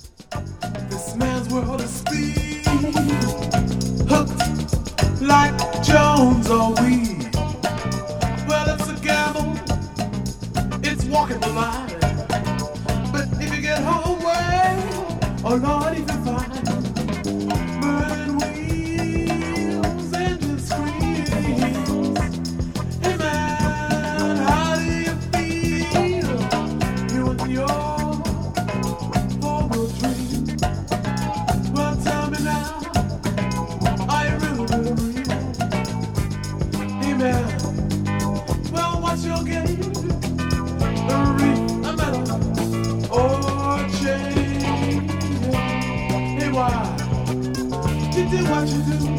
This man's world is speed, hooked like Jones or weed. Well, it's a gamble, it's walking the line. But if you get home well, oh Lord, if you find burning wheels and the screams. Hey man, how do you feel? You and your former dream. Well, tell me now, are you really real? Hey man, well, what's your game? A reef, a metal, or a chain? Hey, why? You do what you do.